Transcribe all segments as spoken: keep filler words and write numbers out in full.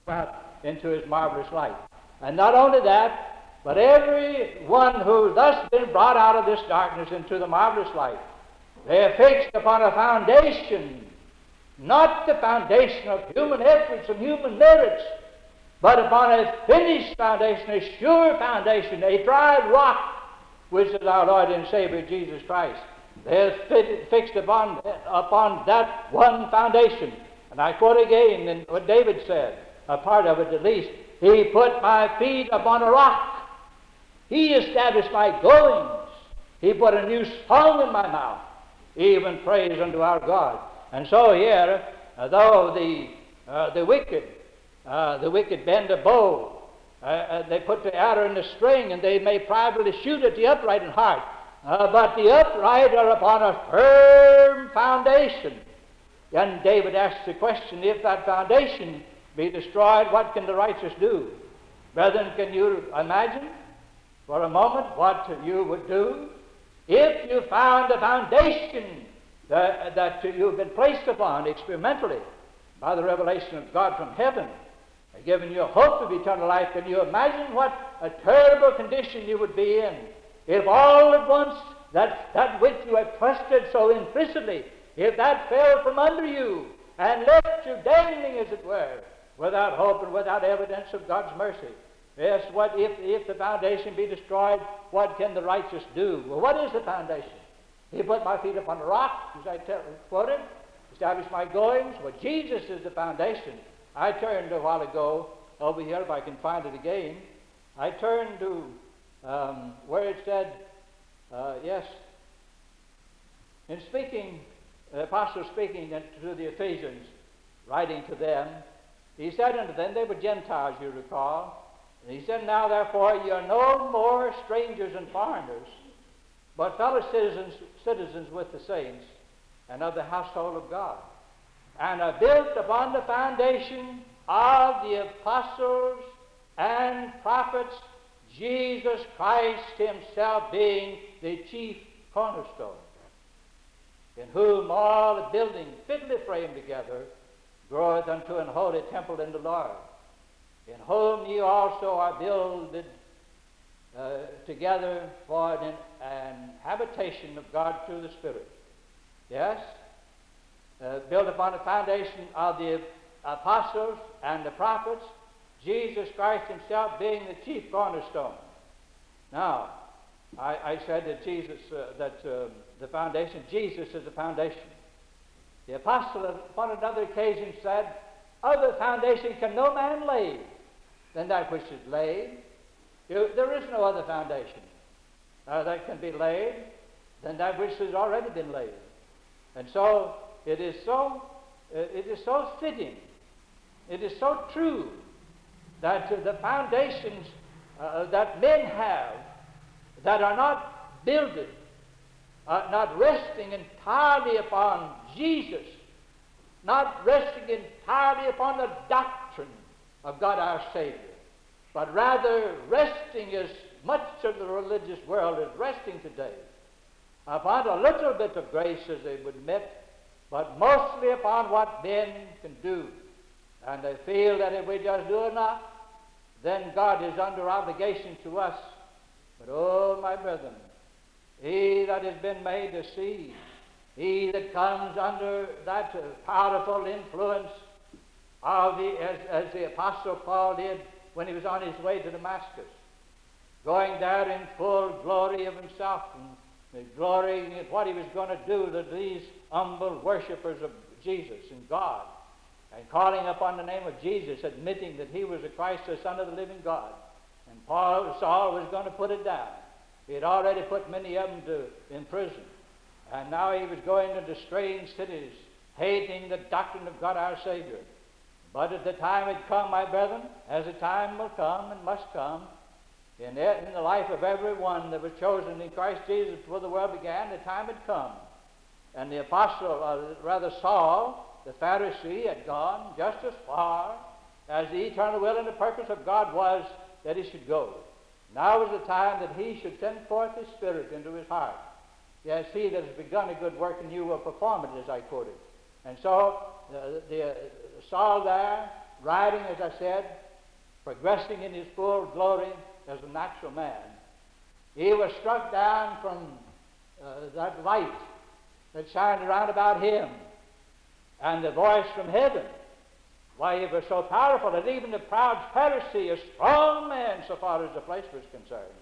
out into his marvelous light. And not only that, but every one who thus been brought out of this darkness into the marvelous light, they are fixed upon a foundation, not the foundation of human efforts and human merits, but upon a finished foundation, a sure foundation, a dry rock, which is our Lord and Savior Jesus Christ. They are fixed upon, upon that one foundation. And I quote again in what David said, a part of it at least. He put my feet upon a rock. He established my goings. He put a new song in my mouth, even praise unto our God. And so here, uh, though the uh, the wicked, uh, the wicked bend a bow, uh, uh, they put the arrow in the string, and they may privately shoot at the upright in heart. Uh, but the upright are upon a firm foundation. And David asks the question, if that foundation be destroyed, what can the righteous do? Brethren, can you imagine for a moment what you would do if you found the foundation that, that you've been placed upon experimentally by the revelation of God from heaven, giving you a hope of eternal life? Can you imagine what a terrible condition you would be in if all at once that, that which you had trusted so implicitly, if that fell from under you and left you dangling, as it were, without hope and without evidence of God's mercy? Yes, what if, if the foundation be destroyed, what can the righteous do? Well, what is the foundation? He put my feet upon a rock, as I tell, quoted, established my goings. Well, Jesus is the foundation. I turned a while ago over here, if I can find it again. I turned to um, where it said, uh, yes, in speaking, the apostle speaking to the Ephesians, writing to them, he said unto them, they were Gentiles, you recall, and he said, now therefore ye are no more strangers and foreigners, but fellow citizens, citizens with the saints and of the household of God, and are built upon the foundation of the apostles and prophets, Jesus Christ himself being the chief cornerstone, in whom all the building fitly framed together groweth unto an holy temple in the Lord, in whom ye also are builded uh, together for an, an habitation of God through the Spirit. Yes? Uh, built upon the foundation of the apostles and the prophets, Jesus Christ himself being the chief cornerstone. Now, I, I said that Jesus, uh, that uh, the foundation, Jesus is the foundation. The apostle upon another occasion said, other foundation can no man lay than that which is laid. There is no other foundation uh, that can be laid than that which has already been laid. And so it is so uh, it is so fitting, it is so true that uh, the foundations uh, that men have that are not builded, uh, not resting entirely upon Jesus, not resting entirely upon the doctrine of God our Savior, but rather resting, as much of the religious world is resting today, upon a little bit of grace, as they would admit, but mostly upon what men can do. And they feel that if we just do enough, then God is under obligation to us. But oh, my brethren, he that has been made to see, he that comes under that uh, powerful influence of the, as, as the Apostle Paul did when he was on his way to Damascus, going there in full glory of himself and glorying in what he was going to do to these humble worshippers of Jesus and God, and calling upon the name of Jesus, admitting that he was the Christ, the Son of the living God. And Paul, Saul was going to put it down. He had already put many of them to, in prison. And now he was going into strange cities, hating the doctrine of God our Savior. But at the time had come, my brethren, as the time will come and must come, in, it, in the life of every one that was chosen in Christ Jesus before the world began, the time had come. And the apostle, uh, rather Saul, the Pharisee, had gone just as far as the eternal will and the purpose of God was that he should go. Now was the time that he should send forth his Spirit into his heart. Yes, he that has begun a good work in you will perform it, as I quoted. And so uh, the, uh, Saul there riding, as I said, progressing in his full glory as a natural man, he was struck down from uh, that light that shined around about him, and the voice from heaven. Why, it was so powerful that even the proud Pharisee, a strong man so far as the flesh was concerned,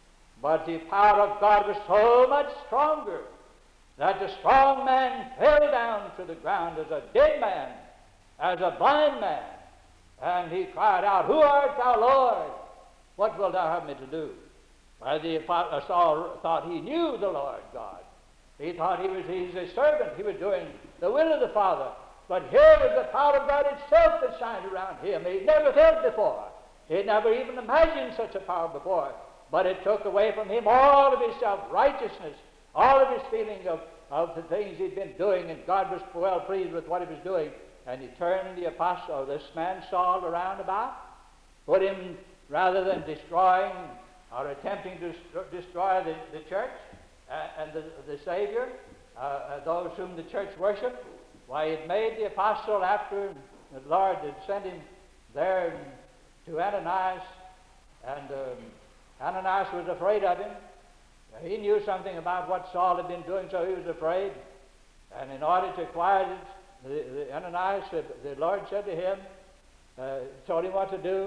but the power of God was so much stronger that the strong man fell down to the ground as a dead man, as a blind man, and he cried out, "Who art thou, Lord? What wilt thou have me to do?" Well, the apostle Saul thought he knew the Lord God. He thought he was he's a servant. He was doing the will of the Father. But here was the power of God itself that shined around him. He'd never felt before. He'd never even imagined such a power before. But it took away from him all of his self-righteousness, all of his feeling of, of the things he'd been doing, and God was well pleased with what he was doing. And he turned the apostle, this man Saul, around about, put him, rather than destroying or attempting to destroy the, the church uh, and the, the Savior, uh, uh, those whom the church worshiped, why, it made the apostle, after the Lord had sent him there to Ananias, and um, Ananias was afraid of him. He knew something about what Saul had been doing, so he was afraid. And in order to quiet it, the, the Ananias, the, the Lord said to him, uh, told him what to do,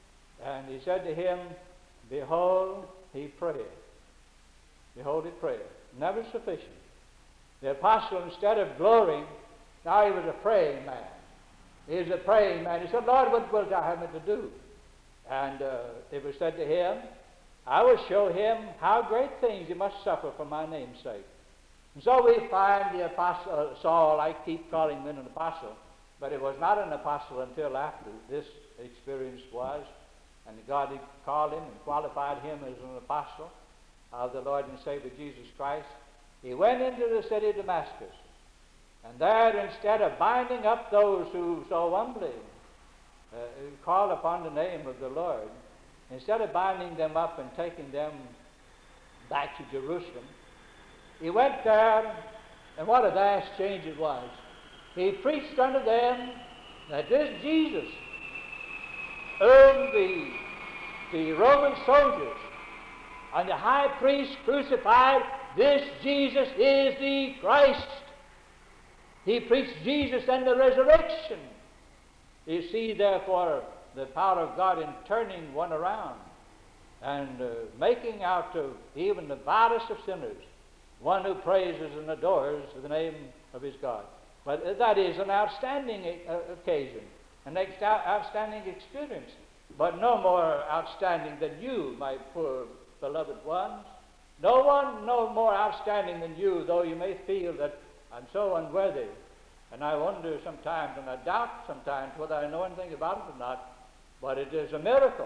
and he said to him, "Behold, he prayed." Behold, he prayed. Never sufficient. The apostle, instead of glorying, now he was a praying man. He was a praying man. He said, "Lord, what wilt thou have me to do?" And uh, it was said to him, "I will show him how great things he must suffer for my name's sake." And so we find the apostle, uh, Saul, I keep calling him an apostle, but it was not an apostle until after this experience was, and God had called him and qualified him as an apostle of the Lord and Savior Jesus Christ. He went into the city of Damascus, and there, instead of binding up those who so humbly uh, call upon the name of the Lord, instead of binding them up and taking them back to Jerusalem, he went there, and what a vast change it was. He preached unto them that this Jesus, whom the, the Roman soldiers and the high priest crucified, this Jesus is the Christ. He preached Jesus and the resurrection. You see, therefore, the power of God in turning one around and uh, making out of even the vilest of sinners one who praises and adores the name of his God. But uh, that is an outstanding uh, occasion, an ex- outstanding experience, but no more outstanding than you, my poor beloved ones. No one no more outstanding than you, though you may feel that I'm so unworthy. And I wonder sometimes, and I doubt sometimes whether I know anything about it or not, but it is a miracle.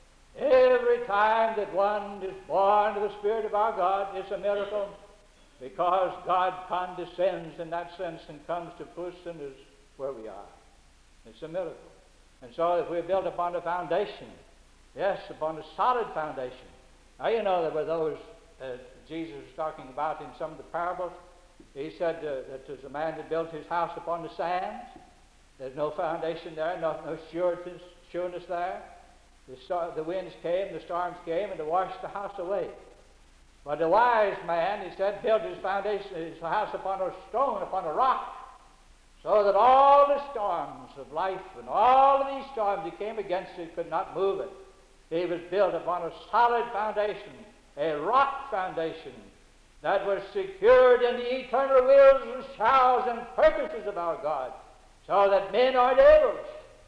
Every time that one is born of the Spirit of our God, it's a miracle, because God condescends in that sense and comes to poor sinners where we are. It's a miracle. And so if we're built upon a foundation, yes, upon a solid foundation. Now, you know, there were those uh, Jesus was talking about in some of the parables. He said uh, that there's a man that built his house upon the sands. There's no foundation there, no, no sureness, sureness there. The, star, the winds came, the storms came, and they washed the house away. But the wise man, he said, built his foundation, his house upon a stone, upon a rock, so that all the storms of life and all of these storms that came against it could not move it. He was built upon a solid foundation, a rock foundation that was secured in the eternal wills and showers and purposes of our God, so that men or devils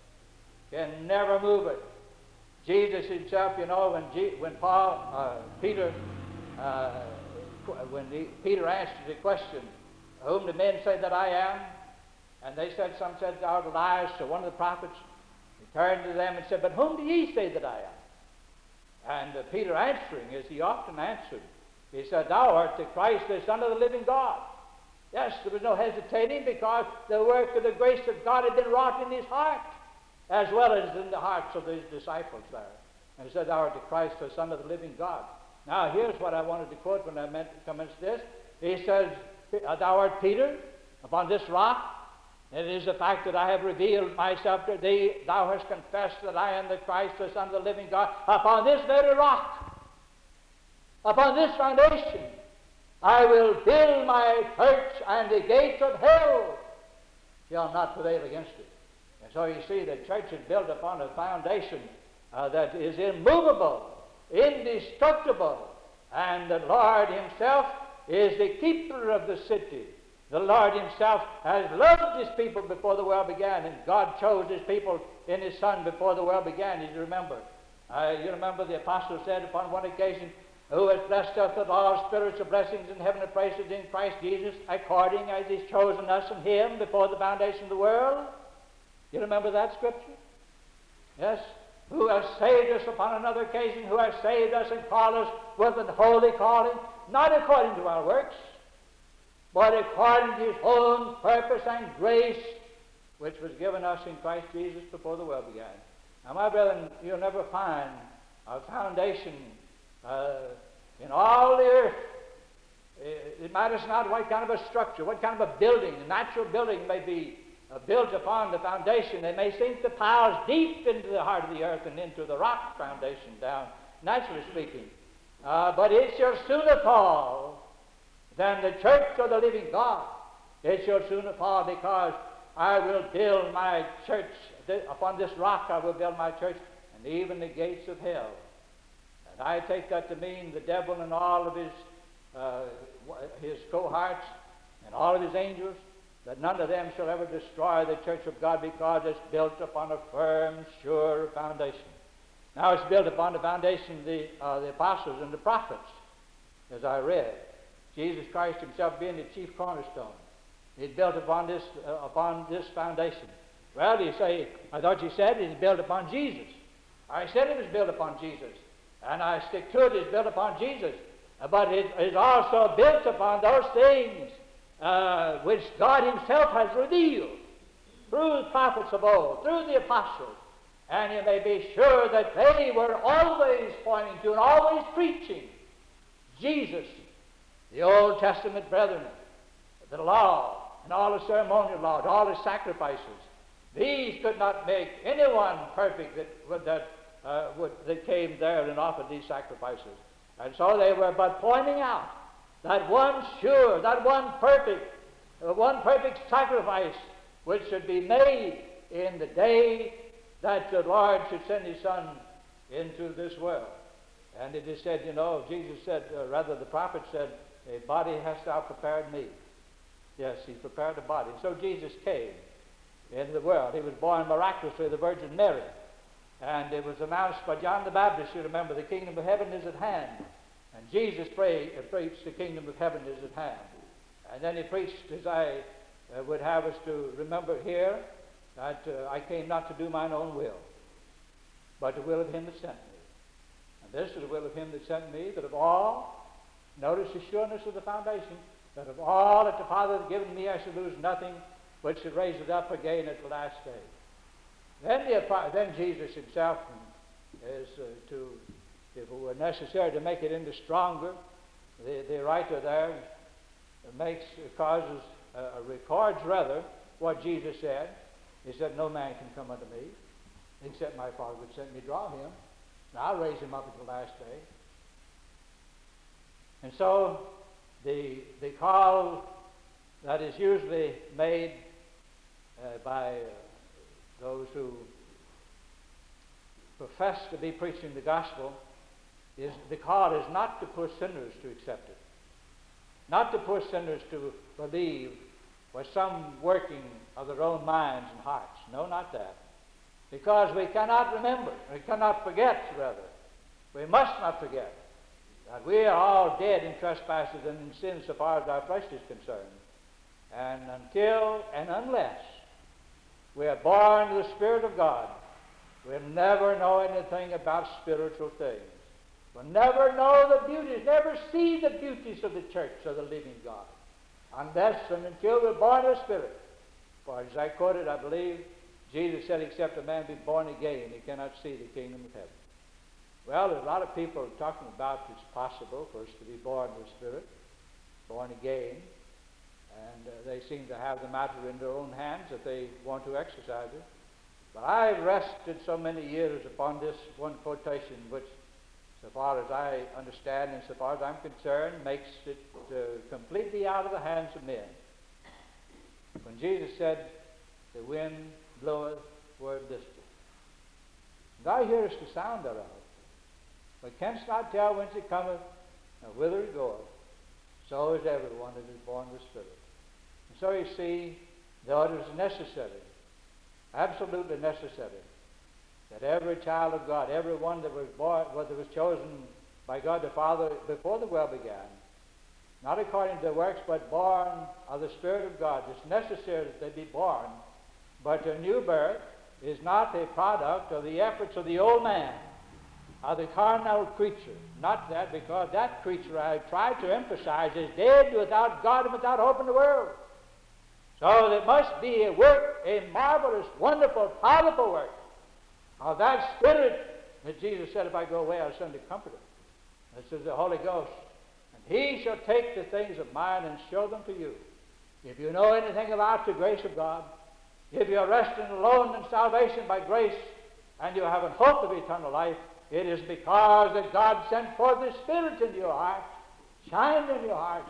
can never move it. Jesus himself, you know, when, G- when Paul, uh, Peter, uh, when he, Peter asked the question, "Whom do men say that I am?" And they said, some said, "Thou art Elias," or one of the prophets. He turned to them and said, "But whom do ye say that I am?" And uh, Peter answering, as he often answered, he said, "Thou art the Christ, the Son of the living God." Yes, there was no hesitating, because the work of the grace of God had been wrought in his heart, as well as in the hearts of his disciples there. And he said, "Thou art the Christ, the Son of the living God." Now, here's what I wanted to quote when I meant to commence this. He says, "Thou art Peter, upon this rock It is the fact that I have revealed myself to thee. Thou hast confessed that I am the Christ, the Son of the living God. Upon this very rock, upon this foundation, I will build my church, and the gates of hell shall not prevail against it. And so you see, the church is built upon a foundation uh, that is immovable, indestructible, and the Lord himself is the keeper of the city. The Lord himself has loved his people before the world began, and God chose his people in his Son before the world began. You remember? Uh, you remember the apostle said upon one occasion, who has blessed us with all spiritual blessings in heavenly places in Christ Jesus, according as he's chosen us in him before the foundation of the world. You remember that scripture? Yes. Who has saved us upon another occasion, who has saved us and called us with an holy calling, not according to our works, but according to his own purpose and grace, which was given us in Christ Jesus before the world began. Now, my brethren, you'll never find a foundation uh, in all the earth. It, it matters not what kind of a structure, what kind of a building. A natural building may be uh, built upon the foundation. They may sink the piles deep into the heart of the earth and into the rock foundation down, naturally speaking. Uh, but it shall sooner fall than the church of the living God. It shall sooner fall, because I will build my church. Upon this rock I will build my church, and even the gates of hell. And I take that to mean the devil and all of his uh, his cohorts and all of his angels, that none of them shall ever destroy the church of God, because it's built upon a firm, sure foundation. Now it's built upon the foundation of the, uh, the apostles and the prophets, as I read. Jesus Christ himself being the chief cornerstone. He's built upon this uh, upon this foundation. Well, you say, I thought you said it is built upon Jesus. I said it was built upon Jesus, and I stick to it. It's built upon Jesus, but it is also built upon those things uh, which God himself has revealed through the prophets of old, through the apostles. And you may be sure that they were always pointing to and always preaching Jesus. The Old Testament brethren, the law, and all the ceremonial laws, all the sacrifices, these could not make anyone perfect that, that, uh, would, that came there and offered these sacrifices. And so they were but pointing out that one sure, that one perfect, uh, one perfect sacrifice which should be made in the day that the Lord should send his Son into this world. And it is said, you know, Jesus said, uh, rather the prophet said, a body hast thou prepared me. Yes, he prepared a body. And so Jesus came into the world. He was born miraculously of the Virgin Mary. And it was announced by John the Baptist, you remember, the kingdom of heaven is at hand. And Jesus pray, uh, preached the kingdom of heaven is at hand. And then he preached, as I uh, would have us to remember here, that uh, I came not to do mine own will, but the will of him that sent me. And this is the will of him that sent me, that of all, notice the sureness of the foundation, that of all that the Father had given me I should lose nothing, but should raise it up again at the last day. Then, the, then Jesus himself is uh, to, if it were necessary to make it into stronger, the, the writer there makes, causes, uh, records rather, what Jesus said. He said, no man can come unto me, except my Father would send me, draw him, and I'll raise him up at the last day. And so the, the call that is usually made uh, by uh, those who profess to be preaching the gospel is the call is not to push sinners to accept it, not to push sinners to believe with some working of their own minds and hearts. No, not that. Because we cannot remember, we cannot forget, rather. We must not forget that we are all dead in trespasses and in sins so far as our flesh is concerned. And until and unless we are born of the Spirit of God, we'll never know anything about spiritual things. We'll never know the beauties, never see the beauties of the church of the living God, unless and until we're born of the Spirit. For as I quoted, I believe, Jesus said, except a man be born again, he cannot see the kingdom of heaven. Well, there's a lot of people talking about it's possible for us to be born of the Spirit, born again. and uh, they seem to have the matter in their own hands if they want to exercise it. But I've rested so many years upon this one quotation, which, so far as I understand and so far as I'm concerned, makes it uh, completely out of the hands of men. When Jesus said, "The wind bloweth where it listeth, thou hearest the sound thereof, but canst not tell whence it cometh, nor whither it goeth. So is everyone that is born of the Spirit." And so you see, though it is necessary, absolutely necessary, that every child of God, every one that was born, whether was chosen by God the Father before the world began, not according to their works, but born of the Spirit of God. It's necessary that they be born, but a new birth is not a product of the efforts of the old man, of the carnal creature. Not that, because that creature, I tried to emphasize, is dead without God and without hope in the world. So there must be a work, a marvelous, wonderful, powerful work of that Spirit that Jesus said, "If I go away, I'll send a Comforter." This is the Holy Ghost. "And he shall take the things of mine and show them to you." If you know anything about the grace of God, if you're resting alone in salvation by grace, and you have a hope of eternal life, it is because that God sent forth the Spirit into your heart, shined in your heart.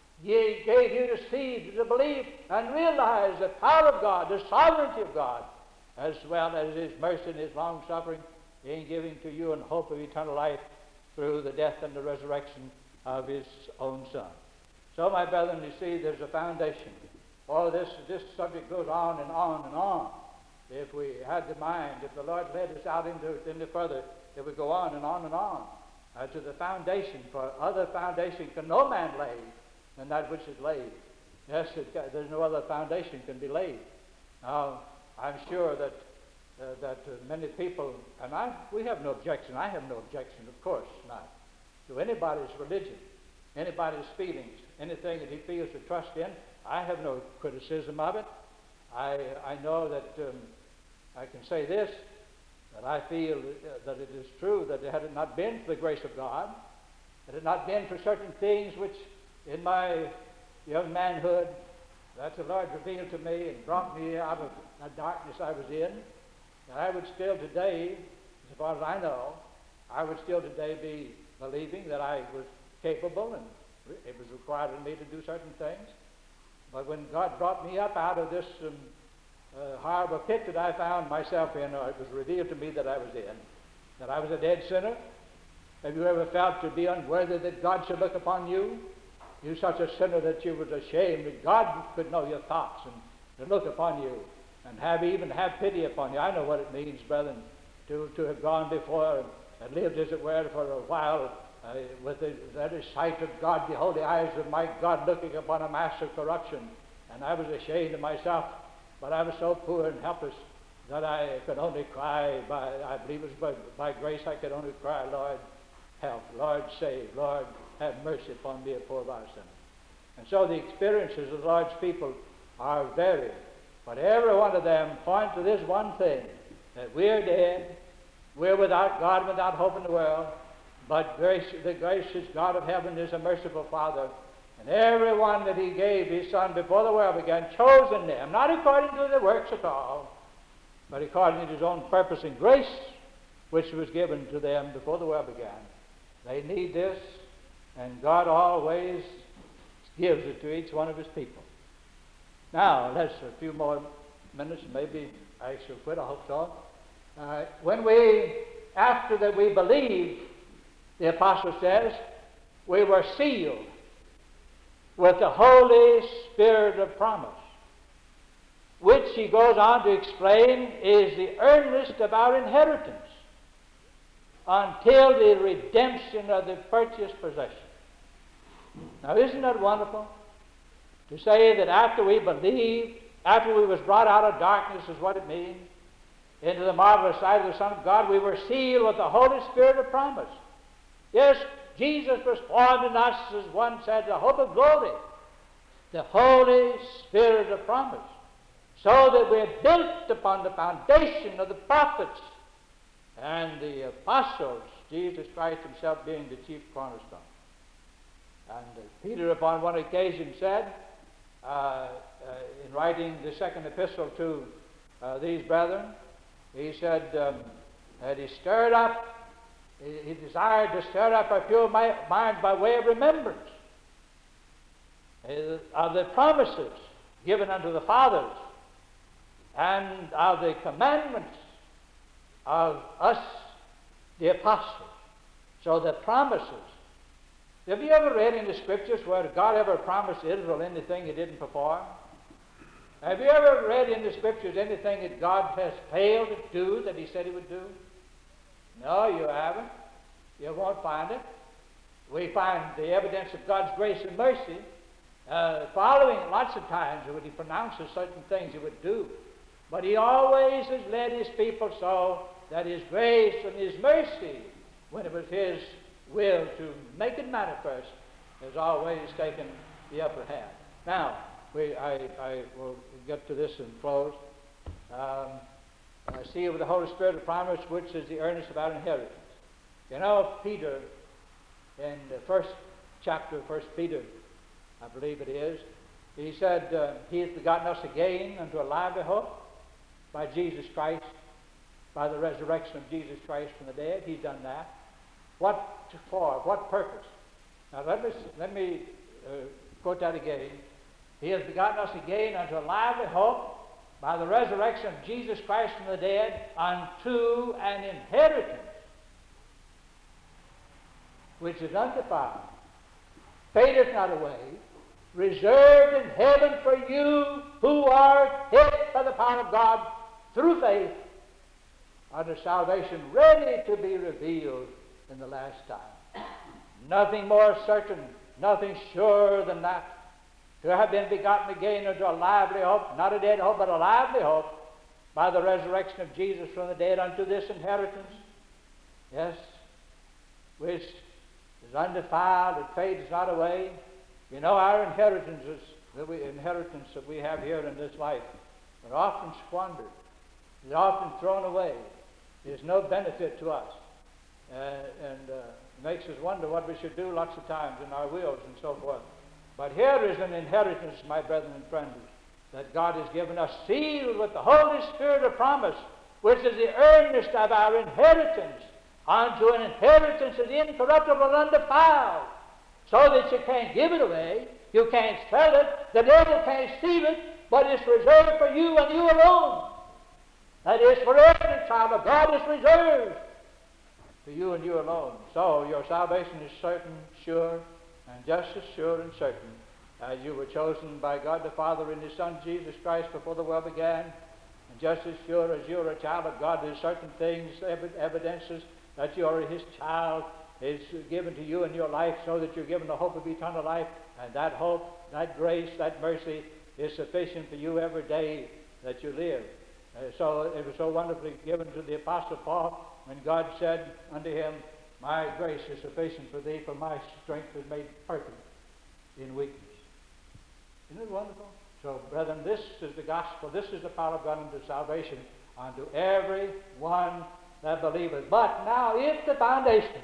He gave you to see, to believe, and realize the power of God, the sovereignty of God, as well as His mercy and His long-suffering in giving to you an hope of eternal life through the death and the resurrection of His own Son. So, my brethren, you see, there's a foundation. Oh, this, this subject goes on and on and on. If we had the mind, if the Lord led us out into, into further, it would go on and on and on uh, to the foundation. For other foundation can no man lay than that which is laid. Yes, it, there's no other foundation can be laid. Now, I'm sure that uh, that uh, many people, and I, we have no objection, I have no objection, of course not, to anybody's religion, anybody's feelings, anything that he feels to trust in. I have no criticism of it. I, I know that um, I can say this, that I feel that it is true that had it not been for the grace of God, had it not been for certain things which in my young manhood that the Lord revealed to me and brought me out of the darkness I was in, that I would still today, as far as I know, I would still today be believing that I was capable and it was required of me to do certain things. But when God brought me up out of this um, uh, horrible pit that I found myself in, or it was revealed to me that I was in, that I was a dead sinner. Have you ever felt to be unworthy that God should look upon you? You such a sinner that you was ashamed that God could know your thoughts and to look upon you and have even have pity upon you. I know what it means, brethren, to, to have gone before and, and lived, as it were, for a while uh, with the very sight of God, the holy eyes of my God looking upon a mass of corruption. And I was ashamed of myself, but I was so poor and helpless that I could only cry, by, I believe it was by, by grace I could only cry, "Lord, help, Lord, save, Lord, have mercy upon me, a poor vile sinner." And so the experiences of the Lord's people are varied, but every one of them point to this one thing, that we're dead, we're without God and without hope in the world, but grace, the gracious God of heaven is a merciful Father, and every one that He gave His Son before the world began, chosen them, not according to their works at all, but according to His own purpose and grace, which was given to them before the world began. They need this, and God always gives it to each one of His people. Now, let's a few more minutes, maybe I shall quit, I hope so. Uh, when we, after that we believed, the apostle says, we were sealed with the Holy Spirit of promise, which he goes on to explain is the earnest of our inheritance until the redemption of the purchased possession. Now, isn't that wonderful? To say that after we believed, after we was brought out of darkness is what it means, into the marvelous sight of the Son of God, we were sealed with the Holy Spirit of promise. Yes, Jesus was formed in us, as one said, the hope of glory, the Holy Spirit of promise, so that we're built upon the foundation of the prophets and the apostles, Jesus Christ Himself being the chief cornerstone. And uh, Peter upon one occasion said, uh, uh, in writing the second epistle to uh, these brethren, he said um, that he stirred up, he, he desired to stir up a pure mi- mind by way of remembrance uh, of the promises given unto the fathers and of the commandments of us, the apostles. So the promises. Have you ever read in the Scriptures where God ever promised Israel anything He didn't perform? Have you ever read in the Scriptures anything that God has failed to do that He said He would do? No, you haven't. You won't find it. We find the evidence of God's grace and mercy uh, following lots of times when He pronounces certain things He would do. But He always has led His people so that His grace and His mercy, when it was His will to make it manifest, has always taken the upper hand. Now, we, I, I will get to this and close. Um, I see with the Holy Spirit of promise, which is the earnest of our inheritance. You know, Peter, in the first chapter of First Peter, I believe it is, he said, uh, He has begotten us again unto a lively hope by Jesus Christ, by the resurrection of Jesus Christ from the dead. He's done that. What for? What purpose? Now let me, let me uh, quote that again. He has begotten us again unto a lively hope by the resurrection of Jesus Christ from the dead unto an inheritance which is undefiled, fadeth not away, reserved in heaven for you who are hid by the power of God through faith unto salvation, ready to be revealed in the last time. Nothing more certain, nothing surer than that. To have been begotten again unto a lively hope, not a dead hope, but a lively hope, by the resurrection of Jesus from the dead unto this inheritance. Yes, which is undefiled, it fades not away. You know, our inheritances, the inheritance that we have here in this life, are often squandered. Is often thrown away. There's no benefit to us. Uh, and uh, makes us wonder what we should do lots of times in our wills and so forth. But here is an inheritance, my brethren and friends, that God has given us, sealed with the Holy Spirit of promise, which is the earnest of our inheritance, unto an inheritance that is incorruptible and undefiled, so that you can't give it away, you can't sell it, the devil can't steal it, but it's reserved for you and you alone. That is, for every child of God is reserved for you and you alone. So your salvation is certain, sure, and just as sure and certain as you were chosen by God the Father in His Son Jesus Christ before the world began. And just as sure as you're a child of God, there's certain things, evidences that you are His child is given to you in your life, so that you're given the hope of eternal life. And that hope, that grace, that mercy is sufficient for you every day that you live. Uh, so it was so wonderfully given to the Apostle Paul when God said unto him, my grace is sufficient for thee, for my strength is made perfect in weakness. Isn't it wonderful? So, brethren, this is the gospel. This is the power of God unto salvation unto every one that believeth. But now, if the foundation,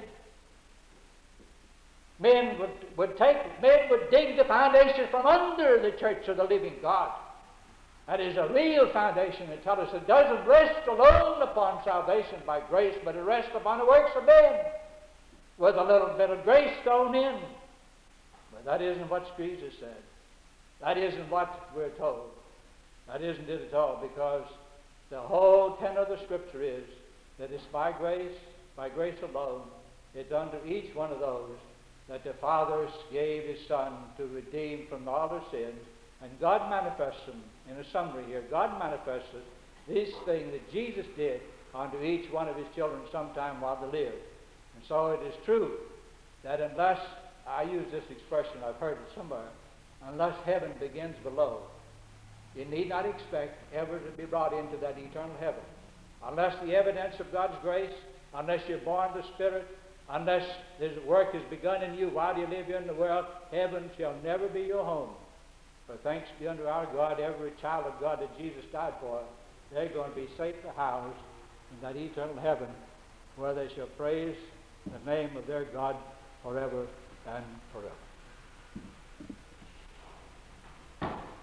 men would, would take, men would dig the foundation from under the church of the living God. That is a real foundation that tells us it doesn't rest alone upon salvation by grace, but it rests upon the works of men, with a little bit of grace thrown in. But that isn't what Jesus said. That isn't what we're told. That isn't it at all, because the whole tenor of the Scripture is that it's by grace, by grace alone, it's unto each one of those that the Father gave His Son to redeem from all their sins. And God manifests them, in a summary here, God manifests this thing that Jesus did unto each one of His children sometime while they lived. And so it is true that unless, I use this expression, I've heard it somewhere, unless heaven begins below, you need not expect ever to be brought into that eternal heaven. Unless the evidence of God's grace, unless you're born of the Spirit, unless this work has begun in you while you live here in the world, heaven shall never be your home. For thanks be unto our God, every child of God that Jesus died for, they're going to be safely housed in that eternal heaven, where they shall praise the name of their God forever and forever.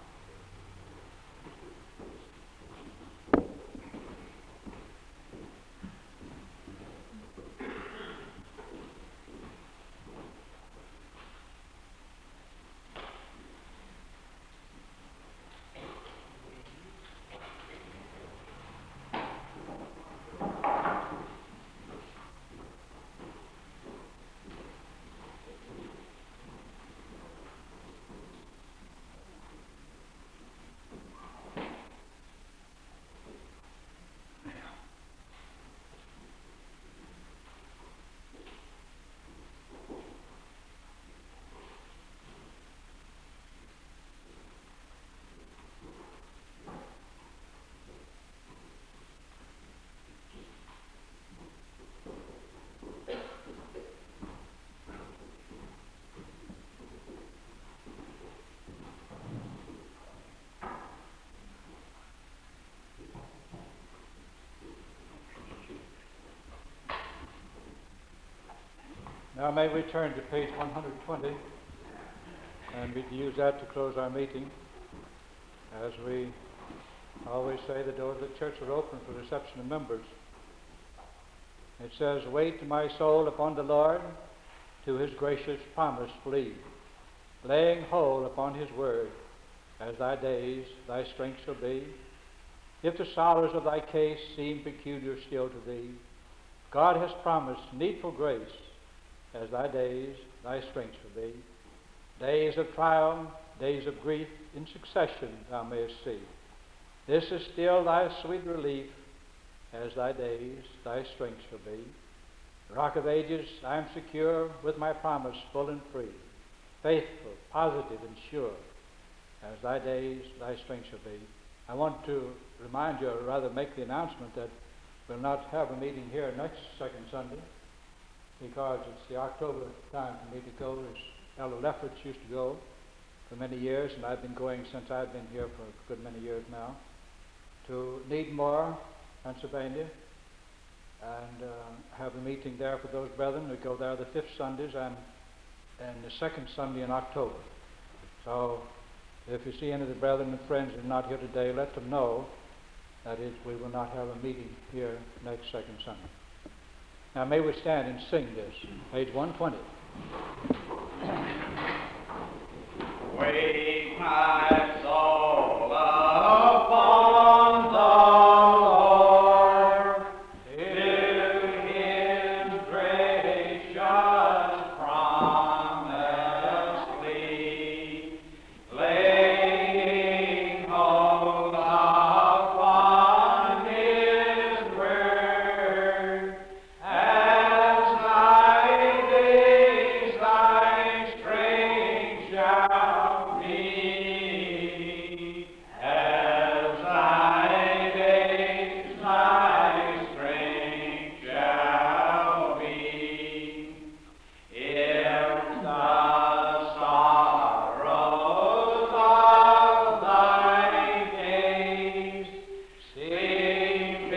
Now may we turn to page one hundred twenty, and we use that to close our meeting. As we always say, the doors of the church are open for the reception of members. It says, "Wait, my soul, upon the Lord, to his gracious promise flee, laying hold upon his word, as thy days thy strength shall be. If the sorrows of thy case seem peculiar still to thee, God has promised needful grace, as thy days thy strength shall be. Days of trial, days of grief, in succession thou mayest see. This is still thy sweet relief, as thy days thy strength shall be. Rock of ages, I am secure with my promise full and free, faithful, positive, and sure, as thy days thy strength shall be." I want to remind you, or rather make the announcement, that we'll not have a meeting here next second Sunday, because it's the October time for me to go, as Elder Lefferts used to go for many years, and I've been going since I've been here for a good many years now, to Needmore, Pennsylvania, and uh, have a meeting there for those brethren. We go there the fifth Sundays and, and the second Sunday in October. So if you see any of the brethren and friends who are not here today, let them know that is, we will not have a meeting here next second Sunday. Now may we stand and sing this, page one twenty. Wake my soul upon the Lord, to his gracious promise flee, laying hold upon his word, as thy days thy strength shall be, as thy days thy strength shall be. If the sorrows of thy days seem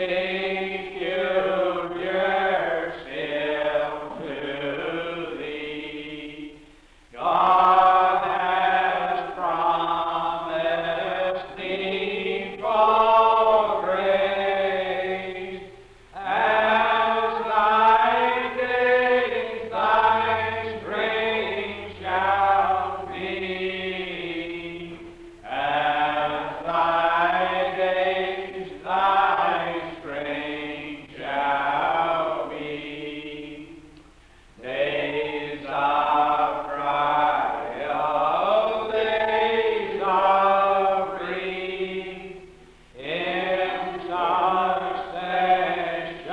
peculiar still to thee, God has promised thee for grace, as thy days thy strength shall be, as thy days thy strength shall be. Days of trial, days of grief, in succession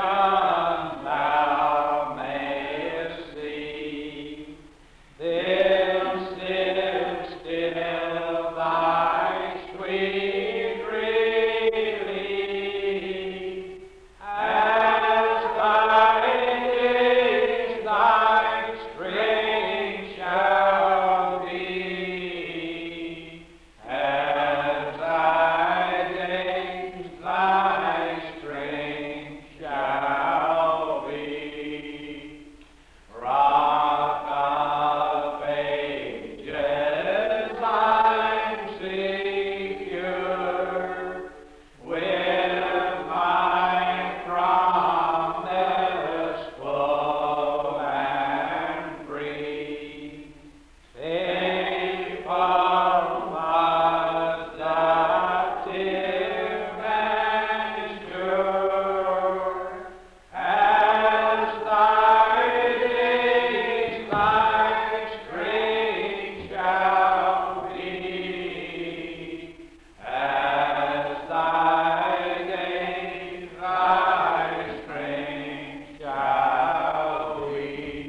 thou mayest see. This is still thy sweet relief, as thy days thy strength shall be, as thy days thy strength shall be. Rock of ages, I'm secure with my promise full and free. Faithful, productive, and sure, as thy days thy strength shall be, as thy days thy strength shall be.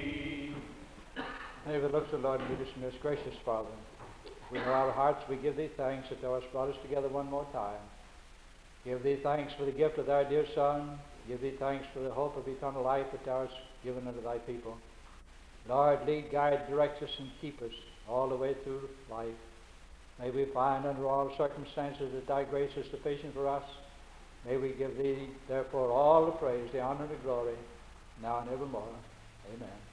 May the looks of the Lord be dismissed. Gracious Father, we know our hearts, we give thee thanks that thou hast brought us together one more time. Give thee thanks for the gift of thy dear Son. Give thee thanks for the hope of eternal life that thou hast given unto thy people. Lord, lead, guide, direct us, and keep us all the way through life. May we find under all circumstances that thy grace is sufficient for us. May we give thee, therefore, all the praise, the honor, and the glory, now and evermore. Amen.